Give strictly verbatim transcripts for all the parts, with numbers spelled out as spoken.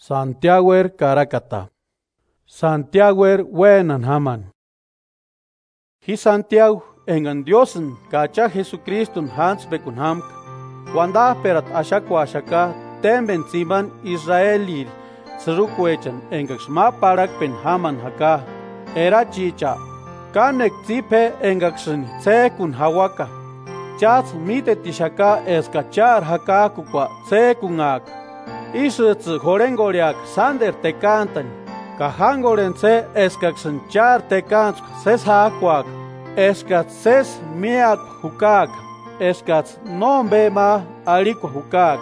Santiagoer Karakata. Santiagoer wenan haman. Hi Santiago engan Diosen kacha Jesucristun hans bekun hamk. Wanda perat ashakwa ashaka temben ziman Israelir serukwechan engaks ma parak pen haman haka. Era chicha. Kanek zipe engaksen tsekun hawaka. Chats mite tishaka eskachar haka kukwa tsekungak. Isutsu horengoriak sander te cantan. Kahangorense eskaksen char te kans ses hakwak. Eskat ses miak hukak. Eskat non bema aliko hukak.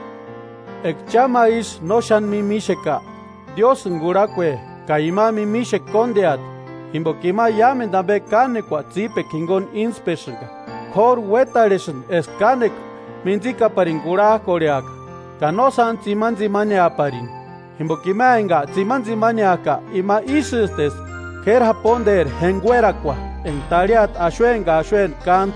Ekchama is no shan mimisheka. Dios ngurakwe kaima mimishek kondeat. Himbokima yamen dambe kanekwa zipe kingon inspeshenka. Kor wetaleshen eskanek minzika paringura koreak. Kanosan ziman zimane aparin. Himbokima enga ziman zimane aka ima isistes ker haponder henguerakwa en taliat ashuenga ashuen kant.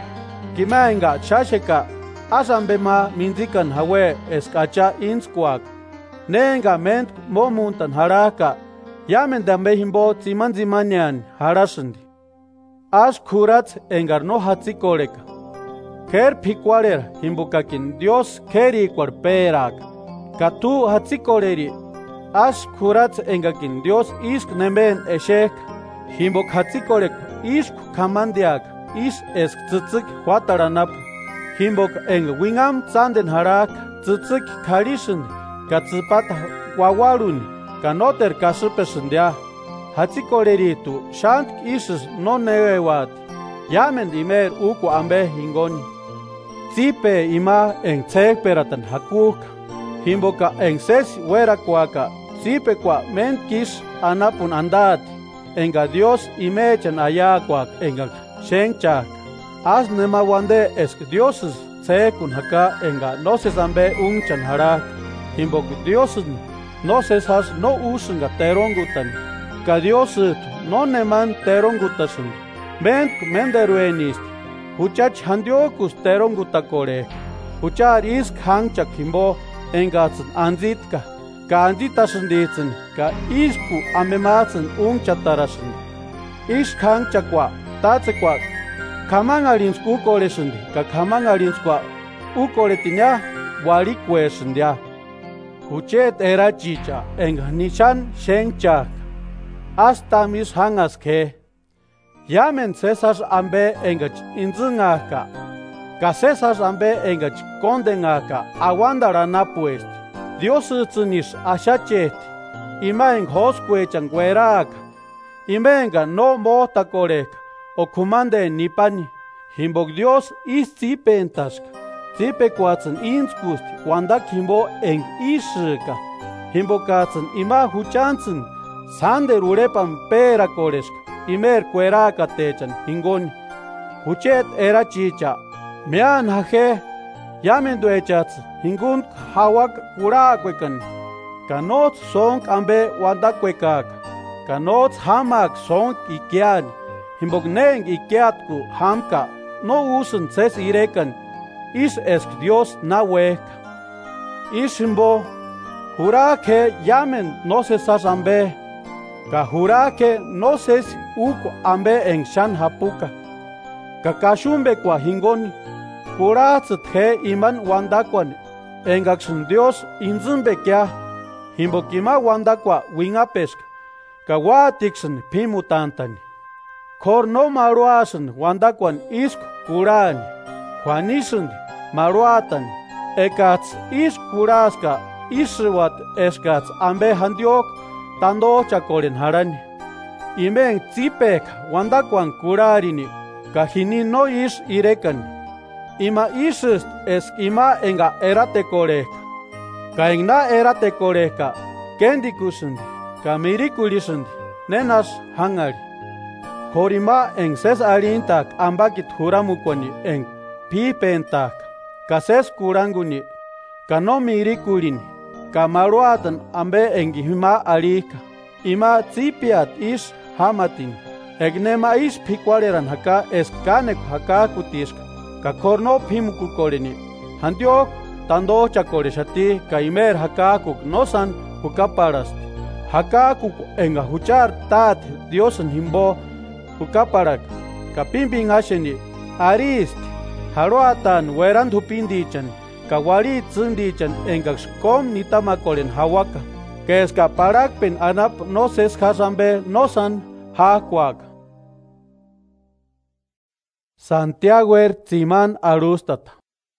Kima enga chasheka asambema minzikan hawe eskacha inskwak. Nenga ment momuntan haraka yamen dambe himbo ziman zimanean harashandi. Ash kurat engar no hatzikoreka. Ker pikwarer himbukakin Dios keri kwarperak. Katu hatzikoreri. Ash kurat engakin Dios isk nemben eshek. Himbok hatzikorek isk kamandiak. Is esk tzitzik huataranap. Himbok eng wingam zanden harak. Tzitzik karishin. Katzipat wawarun. Kanoter kasupeshindia. Hatzikoreritu shant isis no nevewat. Yamen dimer uku ambe hingoni. Zipe ima en tsekperatan hakuk. Himboka en ses werakwaka. Zipe kwa menkish anapun andat. Enga Dios imechan ayakwak enga shenchak. As nema wande esk Diosus tsekun haka enga noses ambe unchan harak. Himbok Diosus noses has no usunga terongutan. Ka Diosus no neman terongutasun. Ment menderuenist. Huchach handiokus terongutakore. Huchar isk hangchak himbo engatsen anzitka. Ka anzitasun ditsen. Ka isku amematsen ungchatarasun. Isk hangchakwa tatsekwa. Kamangalins ukoresundi. Ka kamangalinskwa ukoretinya warikwesundia. Huchet era chicha enga nishan shenchak. Hasta mis hangas que yamen César ambe engach inzungaka. Ka César ambe engach kondenaka. Aguandarana pues. Dios tzunish ashachet. Ima en hosquechan gueraka. Imenga no mota korek. O kumande nipani. Himbok Dios is zipentask. Zipe quatsen inskust. Wandak himbo eng ishika. Himbokatsen ima huchansen. Sander urepan pera koresk, imer kueraka techan hingoni. Huchet era chicha, mean haje, yamen duechats, hingun hawak kurakwekan. Kanot sonk ambe wandakwekak, kanot hamak sonk ikian, himbogneng ikiatku hamka, no usen ses irekan, is esk Dios na wek. Is himbo, hurake yamen no se sasambe. Ka jurake no ses uko ambe en shan hapuka. Ka kashumbe kwa hingoni. Juratzet he iman wandakwan. Engaksun Dios inzumbe kya. Himbokima wandakwa wingapesk. Ka watiksen pimutantani. Kor no maruasen wandakwan isk kurani. Juanisen maruatan. Ekats isk kuraska iswat eskats ambe handiok. Tando chakoren harani. Imen zipek wandakwan kurarini. Kahini no is irekan. Ima isust es ima enga erate korek. Ka engna erate koreka. Kendikusundi. Ka mirikulisundi. Nenas hangari. Korima eng ses alintak ambakit huramukwani eng pipentak. Ka ses kuranguni. Ka no mirikulini. Kamaruatan ambe engihima alika. Ima zipiat is hamatin. Egnema is pikwareran haka eskanek haka kutiska. Ka korno pimuku koreni. Handiok tando chakoreshati ka imer hakakuk nosan hukaparast. Hakaku enga huchar tat Dios en himbo hukaparak. Kapimpin asheni arist. Haruatan weran hupindichan. Kawari tsindichan engaks kom nitamakolen hawaka. Que escaparak pen anap no ses hasambe nosan hakwak. Santiago er Tsiman arustata.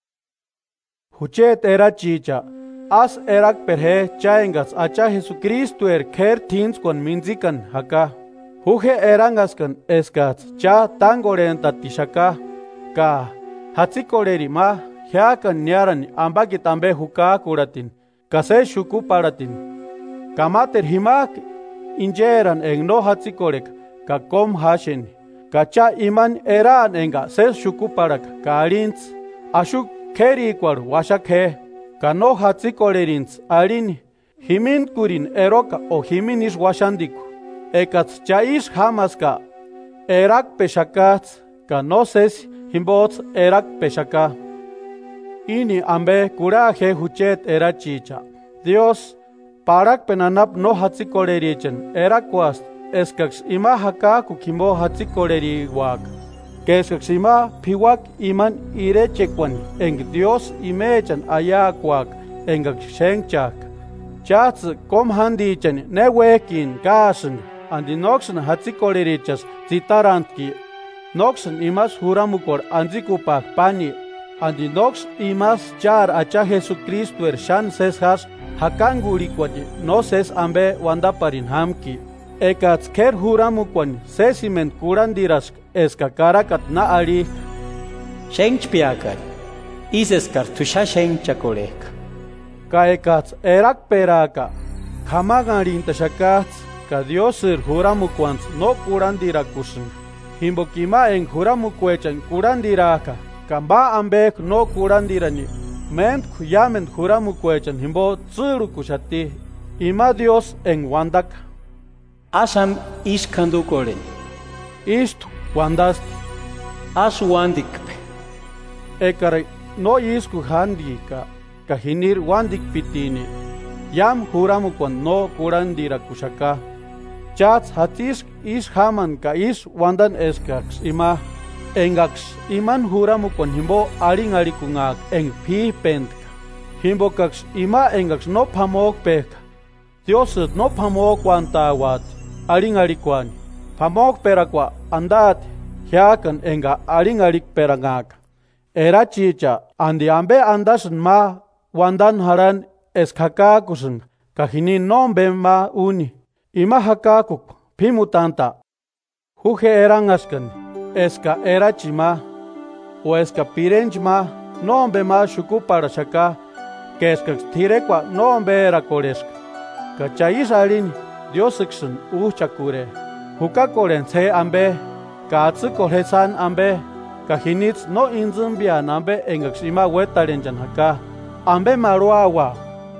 Huchet era chicha. As erak perhe chaengas acha Jesucristo er ker tins con minzikan haka. Huje erangaskan eskats cha tangorenta tishaka. Ka hatsikoleri ma hiakan niaran ambakitambe huka kuratin. Kase shuku paratin. Kamater himak injeran en no hatsikorek ka kom hashen. Kacha iman eran enga ses shuku parak ka arins. Ashuk keri kwar washak he. Kano hatsikolerins arin himin kurin eroka o himinis washandiku. Ekats chais hamaska erak peshakats kano ses himbots erak peshaka. Ini ambe kuraje huchet era chicha. Dios parak penanap no hatsikolerichan erak was eskaks ima haka kukimbo hatsikoleri wak. Keskaks ima piwak iman irechekwan eng Dios imechan ayakwak engak shengchak. Chats kom handichan newekin kasen andi noxen hatsikolerichas zitarantki. Noxen imas huramukor anzikupak pani andi nox imas char acha Jesucristo er shan seshas hakangurikwati no ses ambe wandaparin hamki. Ekats ker huramukwan sesimen kurandirask eskakarakat na ari. Shengchpiakat. Iseskar tusha shengchakorek. Ka ekats erak peraka. Kamagarin tashakats ka Diosir huramukwans no kurandirakusin. Himbokima en huramukwechan kurandiraka. Kamba ambek no kurandirani. Ment kuyamen huramukwechan himbo tsirukushati. Ima Dios en wandaka. Asam iskandu koren. Isto wandast. As wandikpe. Ekare no isku handika. Kahinir wandik pitini. Yam huramukwan no kurandira kushaka. Chats hatis is haman ka is wandan eskaks ima. Engaks iman huramukwan himbo aring arikungak eng pi pentka. Himbo kaks ima engaks no pamok peka. Dios no pamok wantawat. Aring arikwan. Pamok perakwa andat. Hiakan enga aring arik perangak. Era chicha andi ambe andasan ma wandan haran eskakakusun. Kahini nombe ma uni. Ima hakakuk pimutanta. Huje erangaskan. Eska era chima. O eska pirenchma. Nombe ma shuku para shaka. Que eska tirekwa nombe era koreska. Kachais alin. Diosixun uchakure. Hukakoren se ambe. Katsu koresan ambe. Kahinits no inzumbia nambe engaxima wetarenjan haka. Ambe maruawa.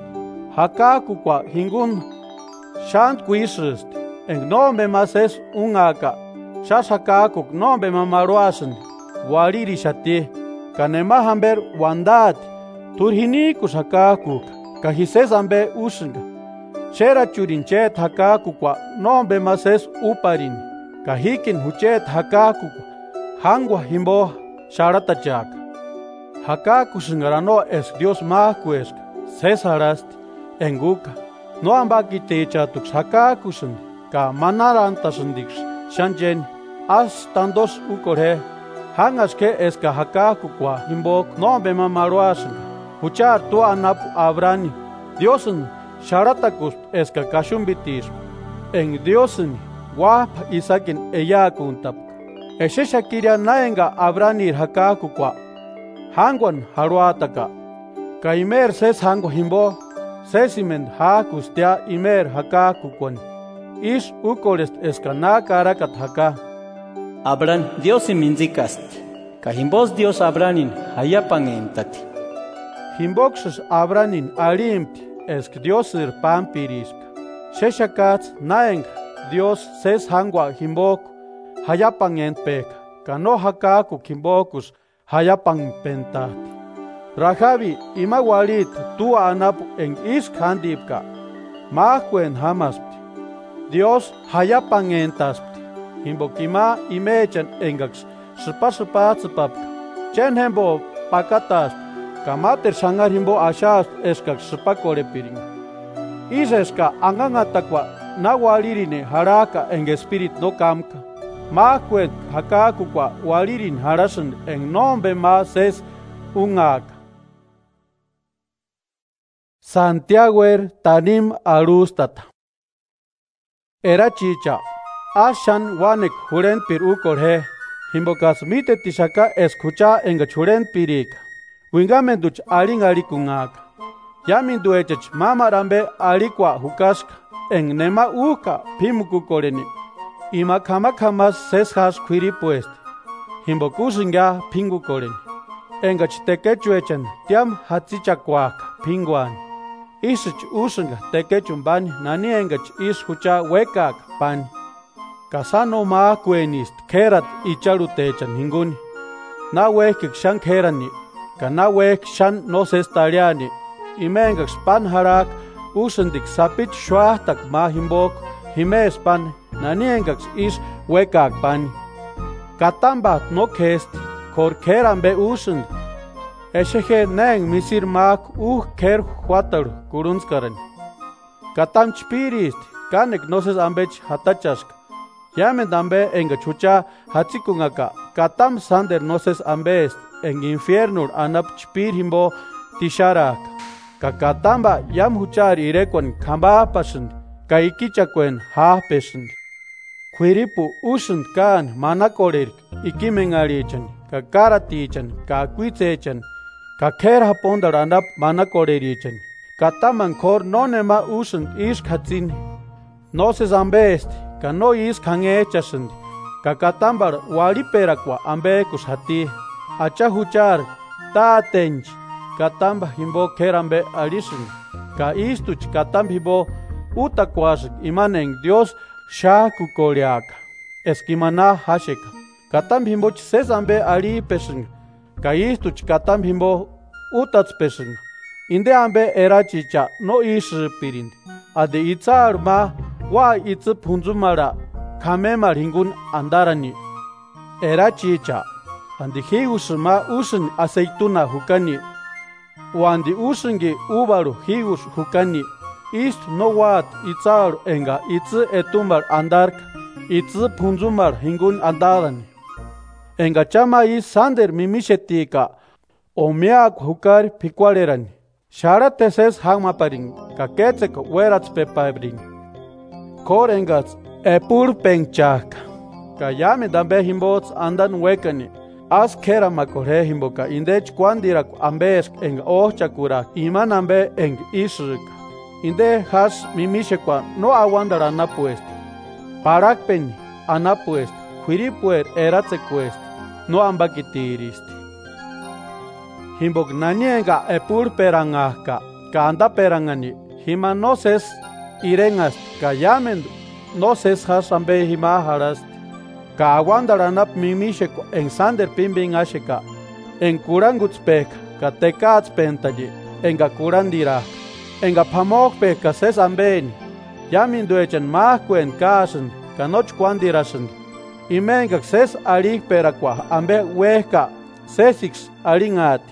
Haka kukwa hingun. Shant kuisrist. Eng nombe mases ungaka. Shas haka kuk nombe mamaruasan. Wariri shati. Kanema hamber wandat. Turhinikus haka kuk. Kahises ambe usunga. Shera churinche haka kukwa nombe mases uparin. Kahikin huchet haka kukwa. Hangwa himbo sharatachak. Haka kusingarano es Dios makuesk. Cesarast enguka. No ambaki techa tux haka kusin. Ka manarantasundix. Shanjen as tandos ukore. Hangas ke eska haka kukwa himbo nombe mamaruasin. Huchar tu anap abrani. Diosen sharatakus eska kashumbitis. En Diosen wap isakin eyakuntap. Eshe kiria naenga abranir hakakukwa. Hangwan haruataka. Ka imer ses hango himbo. Sesimen hakustia imer hakakukwan. Ish ukorest eskana karakat haka. Abran Dios minzikast. Ka himbos Dios abranin hayapan entati. Himboxus abranin alimti esk Diosir pampirisk. Sheshakats naeng Dios ses hangwa himbok. Hayapan entpek, kano hakaku kimbokus, hayapan pentati. Rajabi imawalit tu anapu en isk handipka. Mahkuen hamaspti. Dios hayapan entaspti. Himbokima imechan engaks. Spa spa tsapapka. Chen hembo pakatas. Kamater sangar himbo ashas eskak spa korepiring. Iseska angangatakwa nawalirine haraka en espíritu no kamka. Mahkuen hakakukwa walirin harasan en nombre más es ungaka. Santiagoer tanim arustata. Era chicha. Ashan wanek huren pir ukorhe. Himbokas mite tishaka escucha enga churen pirika. Wingamenduch aling alikungaka. Yamin duechach mama rambe alikwa hukaska. En nema uka pimuku koreni. Ima kama kama seshas kwiri pueste. Himbokusinga pingu koreni. Enga chitekechuechan tiam hatsichakwaka pinguan. Isich usunga tekechun bani nani engach is hucha wekak pani. Kasano ma kuenist kerat icharutechan hinguni. Na wekik shan kerani. Kana wek shan no sestariani. Imengak span harak usundik sapit shuahtak ma himbok. Hime span nani engach is wekak pani. Katambat no kest kor kerambe usund. Eshehe neng misir mak uh ker huatar kurunskaran. Katam chpirist kanek noses ambech hatachask. Yamen ambe enga chucha hatzikungaka. Katam sander noses ambest en infiernur anap chpir himbo tisharak. Kakatamba yam huchar irekwan kamba pasund. Kaikichakwen ha pesund. Kwiripu usund kan manakorir ikimengarichan. Kakaratichan, kakuitsechan. Kaker hapondar anap manakorerichan. Kataman kor nonema usun ish katzin. Noses ambest, ka no is kangechasund. Kakatambar waliperakwa ambekus hati. Acha huchar, ta tench. Katamba himbo kerambe alisun. Ka istuch katam himbo utakwasik imaneng Dios shaku koreaka. Eskimana hasheka. Katam himbo ses ambe ali pesung. Kaistuch katam himbo utats pesung. Inde ambe era chicha no ish pirind. Ade itzar ma wa itz punzumara kamemar hingun andarani. Era chicha. Andi higus ma usun aceituna hukani. Wandi usungi ubaru higus hukani. Ist no wat itzar enga itz etumbar andark. Itz punzumar hingun andarani. Enga chama is sander mimishetika. Omeak hukar pikwalerani. Shara teses hagmaparing. Kaketsek werats pepabring. Kor engats epur penchak. Kayame dambe himbots andan wekani. As kera makorhe himboka indech kwandirak ambesk eng ochakura iman ambe eng isruk. Inde has mimishekwa no awandar anapuest. Parak pen anapuest. Huiripuer eratsequest. No ambakitirist. Himbok nanienga epur perangaka. Ka anda perangani. Hima no ses irengas. Ka yamen no ses has ambe hima harast. Ka awandaranap mimisheko en sander pimbing asheka. En kurangutspek. Ka tekats pentalle. Enga kurandira. Enga pamokpek ka ses amben. Yamin duechen mahkuen kasen. Ka noch kwandirasen. Imengak ses alig perakwa ambe weka sesix alingati.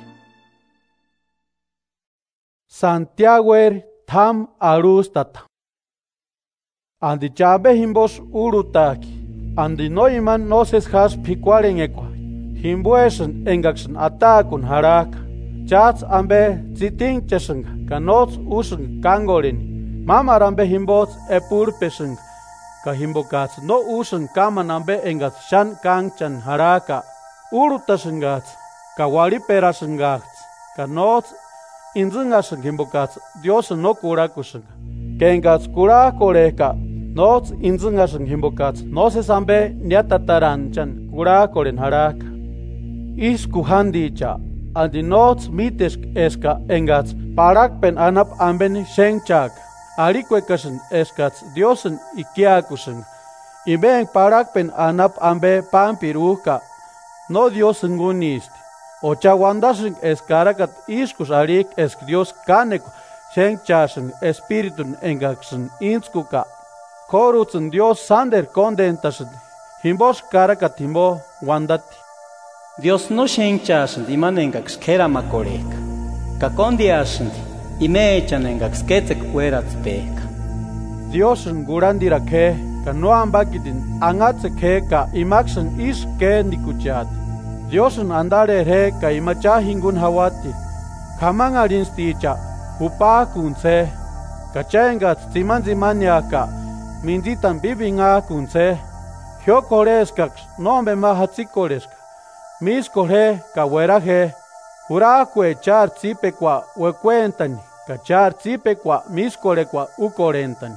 Santiagoer tam arustata. Andi chabe himbos urutaki. Andi noiman noses has pikwaren ekwa. Himbuesen engaksen atakun haraka. Chats ambe ziting cheseng kanots useng kangorin. Mama rambe himbos epur peseng. Ka himbokats no usen kaman ambe engats shan kangchan haraka. Urutasengats. Ka waliperasengats. Ka nots inzungaseng himbokats Dios no kurakuseng. Kengats kurakoreka. Nots inzungaseng himbokats noses ambe niatataраnchan kurakoren haraka. Isku handicha. Andi nots mitesk eska engats parakpen anap amben shengchak. Alikwekasen eskats Diosen ikiakusen. Iben parakpen anap ambe pampiruka. No Diosen gunist. Ochawandasen eskarakat iskus alik esk Dios kanek Shen chashen espiritun engaxen inskuka. Korutzen Dios sander condentashen. Himbos karakat himbo wandati. Dios no shenchashen imanengax kera makoreka. Kakondiashen imechanengax ketzek ueratzpeka. Diosen gurandira ke ka no ambakitin angatse ke ka imaksen is ke nikuchat. Diosen andare re ka imacha hingun hawati. Kamanga rinsticha upa kunse. Kachengat ziman zimania ka minditan bibinga kunse. Hyo koreskak nombe mahatzikoreska. Mis kore ka weraje. Urakwe char tzipekwa wekuentani. Ka char tzipekwa mis korekwa ukorentani.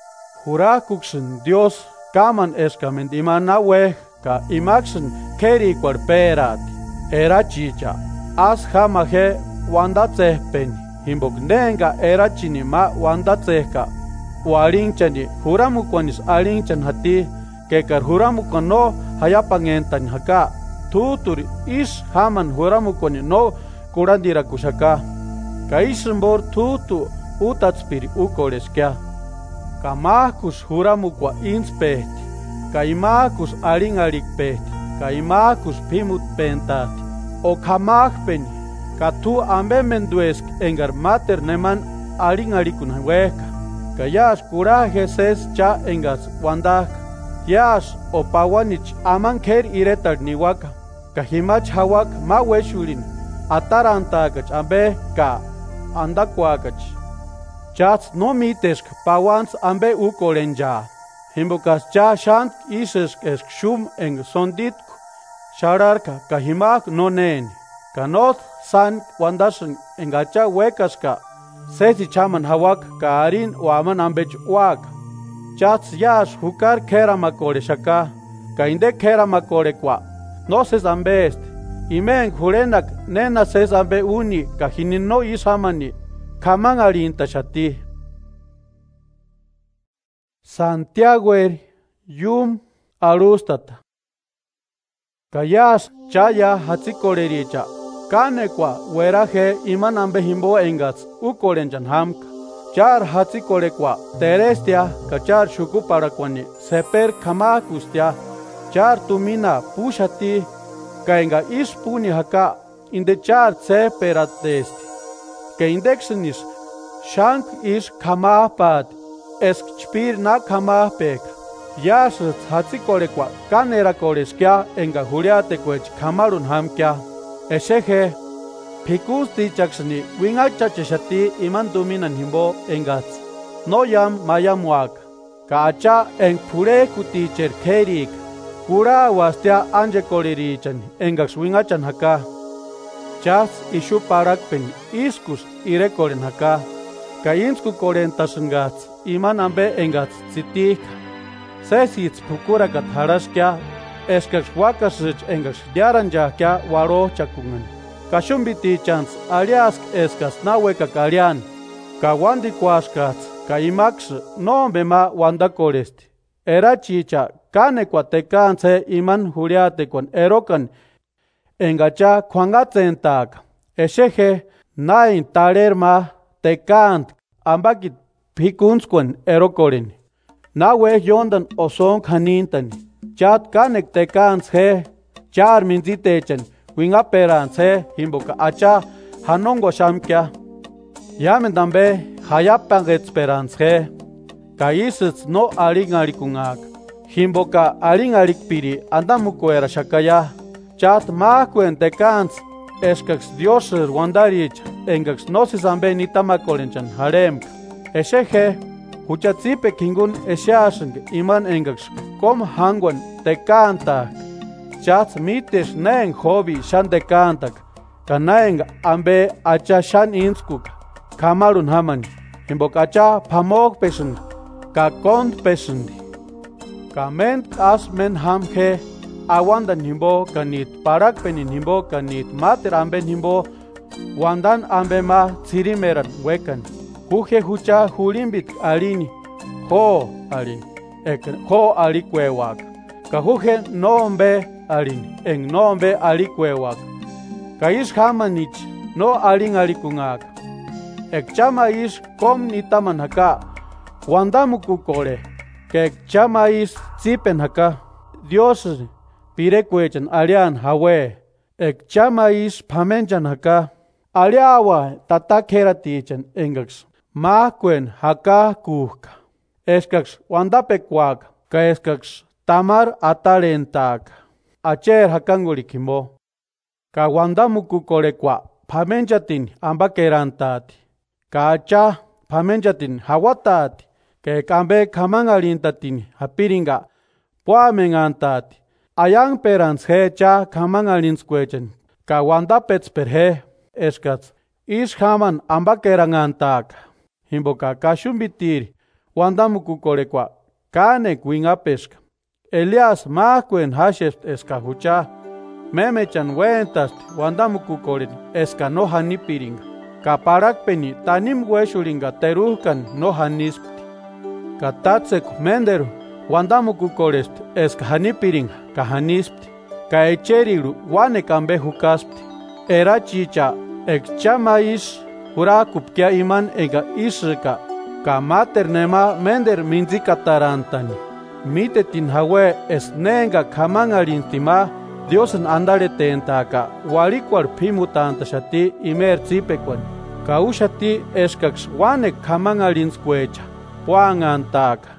Hurakuksen Dios kaman escament imanawe ka imaksen keri kwarperati. Era chicha. As hamaje wandatzehpen. Himbok nenga era chinima wandatzehka. Warinchani huramukwanis arinchan hati. Kekar huramukwano hayapangentan haka. Tuturi is haman huramukwani no kurandira kushaka. Ka isembor tutu utatspiri ukoreskya. Kamakus huramukwa inspehti. Kaimakus aringarik pehti. Kaimakus pimut pentati. O kamakpeni. Katu ambe menduesk engar mater neman aringarikun weka. Kayas kuraje ses cha engas wandak. Yas o pawanich aman ker iretar niwaka. Kahimach hawak ma weshulin. Atarantagach ambe ka andakwagach. Chats no mitesk pawans ambe ukolenja. Himbukas cha shant isesk esk shum eng sonditku. Shararka kahimak no nen. Kanot san wandasen engacha wekaska. Sesi chaman hawak ka arin o aman ambech wak. Chats yas hukar kera makore shaka. Kainde kera makore kwa. No ses ambest. Imen hurenak nena ses ambe uni kahinin no isamani. Kaman arinta shati. Santiago er yum arustata. Kayas chaya hatzikorericha. Kanekwa weraje iman ambe himbo engats ukorenchan hamka. Char hatzikorekwa terestia kachar shukuparakwani seper kamakustia. Char tumina pushati kainga ispuni haka inde char seperatesti. Que indexenis shank is kamapat esk chpir na kamapek. Yas hatzikorekwa kanera koreskia enga huriate kwech kamarun hamkia. Eseje pikusti chaksni wingachacheshati iman dominan himbo engats. No yam mayamuak. Kacha en pure kuticher kerik. Kura wastia anje koririchan engax wingachan haka. Chas ishu parakpen iskus irekoren haka. Kainsku korentassengats iman ambe engats zitik. Sesits pukurakat haraskia. Eskax wakasich engax diaranja kya waro chakungan. Kashumbiti chans aliask eskas naweka kalian. Ka wandi kwaskats ka imax no bema wanda koresti. Era chicha kane kwa tekanse iman huriate kon erokan. Engacha kwangatsentak. Esheje nain talerma tekant ambakit pikunskwen erokorin. Nawe yondan oson kanintani. Chat kanek tekans he, char minzitechen, wingaperans he, himboka acha, hanongo shamkia. Yamen dambe, hayapangets perans he, kaisits no aringarikungak. Himboka aringarikpiri, andamukoera shakaya. Chat makuen tekans, eskax dioser wandarich, engax nosis ambe nitamakolenchan harem. Esheje, huchatzipe kingun eshaaseng iman engax. Kom hangwan te canta. Chats mites neng hobby shan te cantak. Kanaeng ambe acha shan inskuk. Kamarun haman. Himbokacha pamok pesend. Ka kont pesend. Kament as men hamhe. Awandan himbo kanit parak penin himbo kanit mater amben himbo. Wandan ambe ma tsirimeran wekan. Huje hucha hulimbit alini. Ho alini. Ho alikwewak. Kahuge nombe alin. En nombe alikwewak. Kais hamanich no alin alikungak. ek chama is kom nitaman haka, wandamuku kore, que ek chama is zipen haka, Dios pire kuechan alian hawe, ek chama is pamenchan haka, aliawa tatakera tichan engax, ma kuen haka kuhka, eskax wandapekuak, ka eskax tamar atalentak, acher hakangurikimo, ka wandamuku kore kwa, pamenchatin ambakerantati, ka acha pamenchatin hawatati, ke kambe kamangalintatin hapiringa, puamengantati, ayang perans hecha kamangalinskwechen, ka wandapets perhe, eskats, is haman ambakerangantaka, himboka kashumbitir, wandamuku kore kwa, kane kuingapeska, Elias mahkuen hashest eskahucha, memechan wentas wandamuku korin eska no hanipiringa. Kaparakpeni tanim weshuringa teruhkan no hanispti. Katatsek menderu wandamuku korest eska hanipiringa ka hanispti. Ka echeriru wane kambe hukaspti. Era chicha ekchama is hurakupkia iman ega isrika. Ka maternema mender minzika tarantani. Mitetin hawe esnenga kamangarintima Diosen andare tentaka, walikwar pimutanta shati imer zipekwan, kaushati eskax wane kamangalinskwecha, puangantaka.